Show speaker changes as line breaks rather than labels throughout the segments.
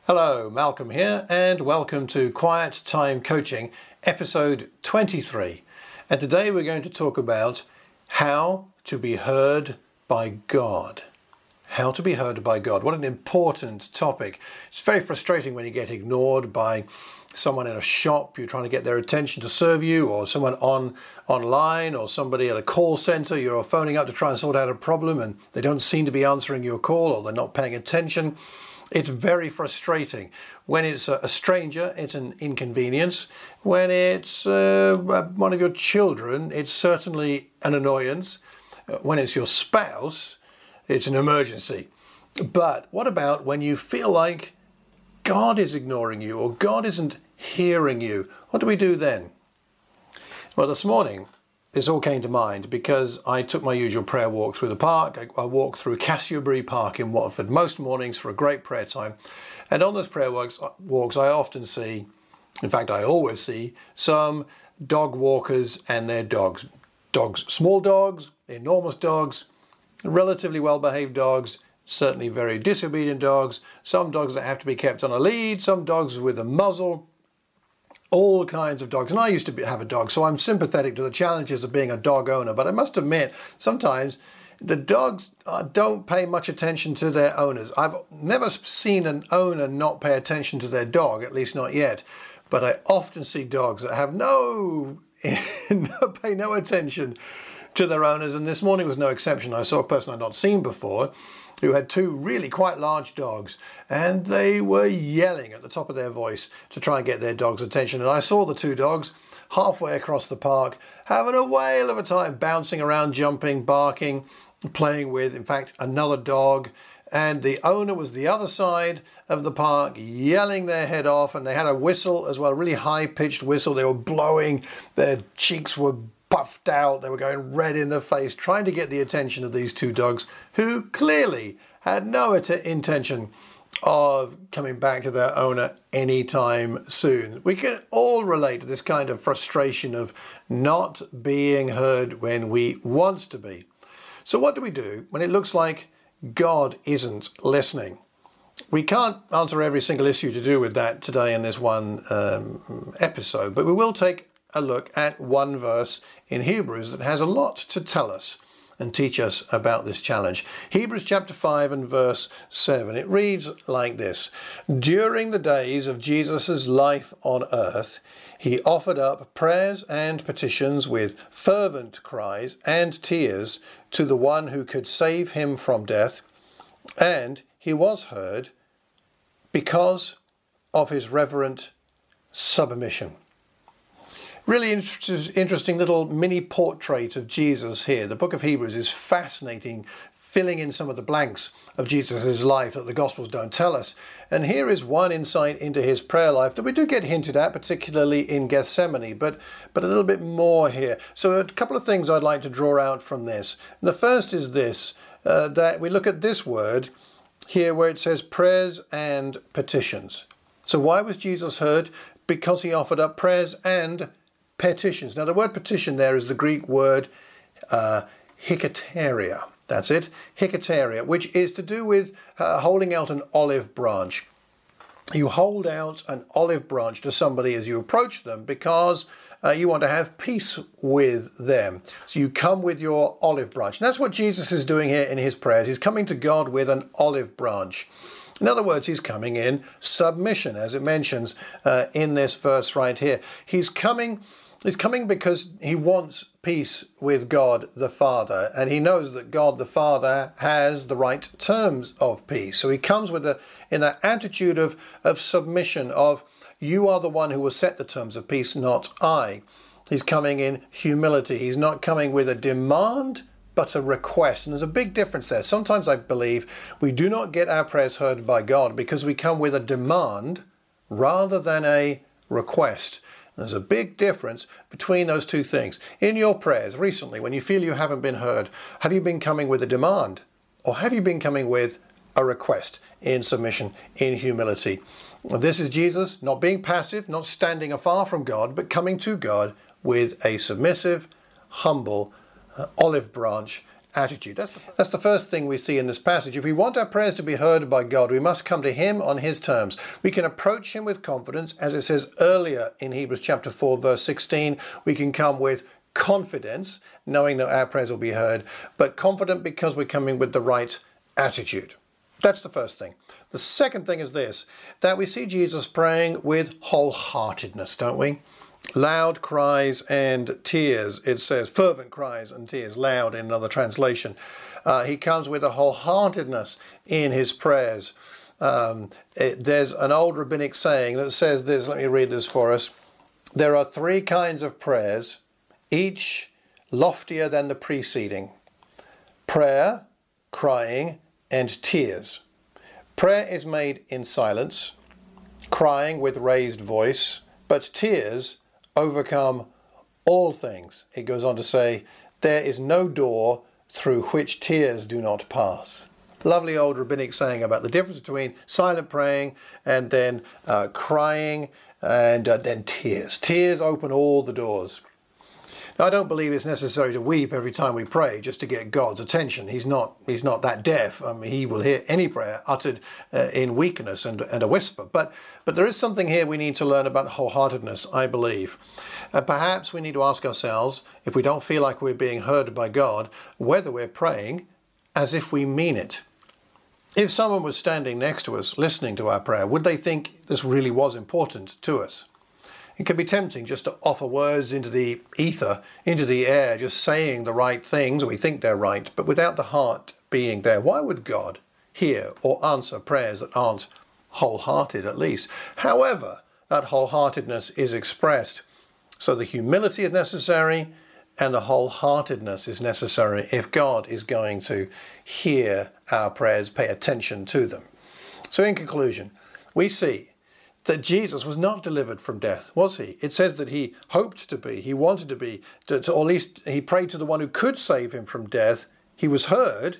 Hello, Malcolm here, and welcome to Quiet Time Coaching, episode 23. And today we're going to talk about how to be heard by God. How to be heard by God. What an important topic. It's very frustrating when you get ignored by someone in a shop. You're trying to get their attention to serve you, or someone online, or somebody at a call center. You're phoning up to try and sort out a problem and they don't seem to be answering your call, or they're not paying attention. It's very frustrating. When it's a stranger, it's an inconvenience. When it's one of your children, it's certainly an annoyance. When it's your spouse, it's an emergency. But what about when you feel like God is ignoring you or God isn't hearing you? What do we do then? Well, this morning, this all came to mind because I took my usual prayer walk through the park. I walked through Castlebury Park in Watford most mornings for a great prayer time. And on those prayer walks, I often see, in fact, I always see, some dog walkers and their dogs. Dogs, small dogs, enormous dogs, relatively well-behaved dogs, certainly very disobedient dogs, some dogs that have to be kept on a lead, some dogs with a muzzle, all kinds of dogs. And I used to have a dog, so I'm sympathetic to the challenges of being a dog owner. But I must admit, sometimes the dogs don't pay much attention to their owners. I've never seen an owner not pay attention to their dog, at least not yet. But I often see dogs that have pay no attention to their owners. And this morning was no exception. I saw a person I'd not seen before who had two really quite large dogs, and they were yelling at the top of their voice to try and get their dog's attention. And I saw the two dogs halfway across the park having a whale of a time, bouncing around, jumping, barking, playing with, in fact, another dog. And the owner was the other side of the park, yelling their head off, and they had a whistle as well, a really high-pitched whistle. They were blowing, their cheeks were puffed out, they were going red in the face, trying to get the attention of these two dogs who clearly had no intention of coming back to their owner anytime soon. We can all relate to this kind of frustration of not being heard when we want to be. So what do we do when it looks like God isn't listening? We can't answer every single issue to do with that today in this one episode, but we will take a look at one verse in Hebrews that has a lot to tell us and teach us about this challenge. Hebrews chapter 5 and verse 7. It reads like this: During the days of Jesus' life on earth, he offered up prayers and petitions with fervent cries and tears to the one who could save him from death, and he was heard because of his reverent submission. Really interesting little mini portrait of Jesus here. The book of Hebrews is fascinating, filling in some of the blanks of Jesus' life that the Gospels don't tell us. And here is one insight into his prayer life that we do get hinted at, particularly in Gethsemane, but a little bit more here. So a couple of things I'd like to draw out from this. And the first is this, that we look at this word here where it says prayers and petitions. So why was Jesus heard? Because he offered up prayers and petitions. Now, the word petition there is the Greek word hikateria. That's it, hikateria, which is to do with holding out an olive branch. You hold out an olive branch to somebody as you approach them because you want to have peace with them. So you come with your olive branch. And that's what Jesus is doing here in his prayers. He's coming to God with an olive branch. In other words, he's coming in submission, as it mentions in this verse right here. He's coming because he wants peace with God the Father, and he knows that God the Father has the right terms of peace. So he comes in that attitude of submission, of you are the one who will set the terms of peace, not I. He's coming in humility. He's not coming with a demand, but a request. And there's a big difference there. Sometimes I believe we do not get our prayers heard by God because we come with a demand rather than a request. There's a big difference between those two things. In your prayers recently, when you feel you haven't been heard, have you been coming with a demand, or have you been coming with a request in submission, in humility? This is Jesus not being passive, not standing afar from God, but coming to God with a submissive, humble olive branch attitude. That's the first thing we see in this passage. If we want our prayers to be heard by God, we must come to him on his terms. We can approach him with confidence, as it says earlier in Hebrews chapter 4, verse 16. We can come with confidence, knowing that our prayers will be heard, but confident because we're coming with the right attitude. That's the first thing. The second thing is this, that we see Jesus praying with wholeheartedness, don't we? Loud cries and tears, it says, fervent cries and tears, loud in another translation. He comes with a wholeheartedness in his prayers. There's an old rabbinic saying that says this, let me read this for us. There are three kinds of prayers, each loftier than the preceding. Prayer, crying, and tears. Prayer is made in silence, crying with raised voice, but tears overcome all things. It goes on to say, there is no door through which tears do not pass. Lovely old rabbinic saying about the difference between silent praying and then crying and then tears. Tears open all the doors. Now, I don't believe it's necessary to weep every time we pray just to get God's attention. He's not that deaf. I mean, he will hear any prayer uttered in weakness and a whisper. But there is something here we need to learn about wholeheartedness, I believe. Perhaps we need to ask ourselves, if we don't feel like we're being heard by God, whether we're praying as if we mean it. If someone was standing next to us listening to our prayer, would they think this really was important to us? It can be tempting just to offer words into the ether, into the air, just saying the right things, or we think they're right, but without the heart being there. Why would God hear or answer prayers that aren't wholehearted, at least? However, that wholeheartedness is expressed. So the humility is necessary and the wholeheartedness is necessary if God is going to hear our prayers, pay attention to them. So in conclusion, we see that Jesus was not delivered from death, was he? It says that he hoped to be, he wanted to be, or at least he prayed to the one who could save him from death. He was heard,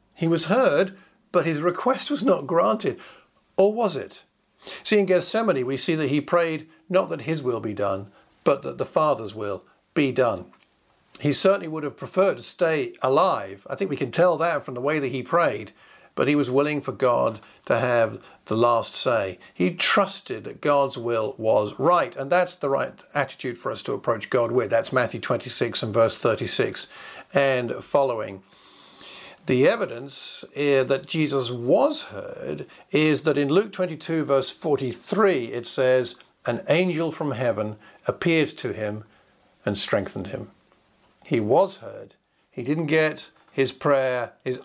but his request was not granted. Or was it? See, in Gethsemane, we see that he prayed not that his will be done, but that the Father's will be done. He certainly would have preferred to stay alive. I think we can tell that from the way that he prayed. But he was willing for God to have the last say. He trusted that God's will was right, and that's the right attitude for us to approach God with. That's Matthew 26 and verse 36 and following. The evidence that Jesus was heard is that in Luke 22 verse 43 it says, an angel from heaven appeared to him and strengthened him. He was heard. He didn't get his prayer, his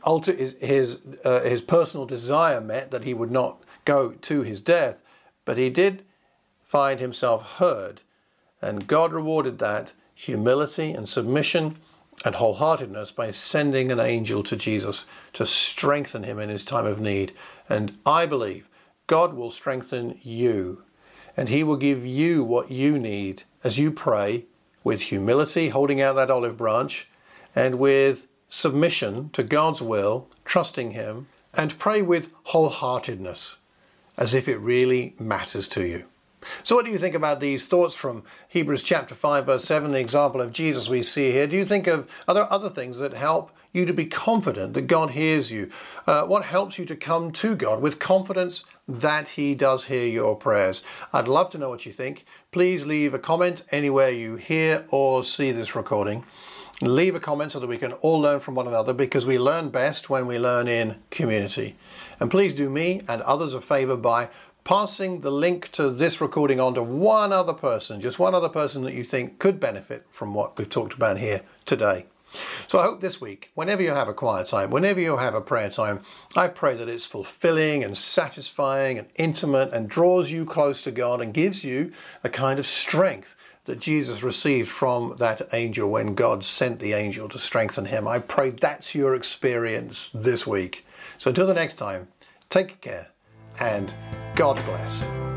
personal desire met, that he would not go to his death, but he did find himself heard, and God rewarded that humility and submission and wholeheartedness by sending an angel to Jesus to strengthen him in his time of need. And I believe God will strengthen you, and he will give you what you need as you pray with humility, holding out that olive branch, and with submission to God's will, trusting him, and pray with wholeheartedness, as if it really matters to you. So what do you think about these thoughts from Hebrews chapter 5 verse 7, the example of Jesus we see here? Do you think of other things that help you to be confident that God hears you? What helps you to come to God with confidence that he does hear your prayers? I'd love to know what you think. Please leave a comment anywhere you hear or see this recording. Leave a comment so that we can all learn from one another, because we learn best when we learn in community. And please do me and others a favor by passing the link to this recording on to one other person, just one other person that you think could benefit from what we've talked about here today. So I hope this week, whenever you have a quiet time, whenever you have a prayer time, I pray that it's fulfilling and satisfying and intimate and draws you close to God and gives you a kind of strength that Jesus received from that angel when God sent the angel to strengthen him. I pray that's your experience this week. So until the next time, take care and God bless.